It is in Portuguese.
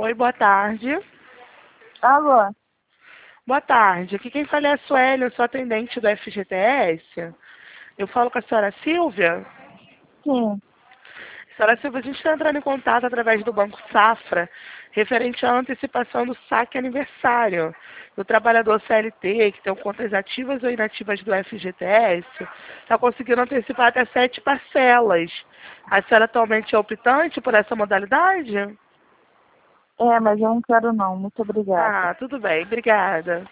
Oi, boa tarde. Alô? Boa tarde. Aqui quem fala é a Sueli, eu sou atendente do FGTS. Eu falo com a senhora Silvia. Sim. Senhora Silvia, a gente está entrando em contato através do Banco Safra, referente à antecipação do saque aniversário do trabalhador CLT, que tem contas ativas ou inativas do FGTS, está conseguindo antecipar até 7 parcelas. A senhora atualmente é optante por essa modalidade? Mas eu não quero não. Muito obrigada. Ah, tudo bem, obrigada.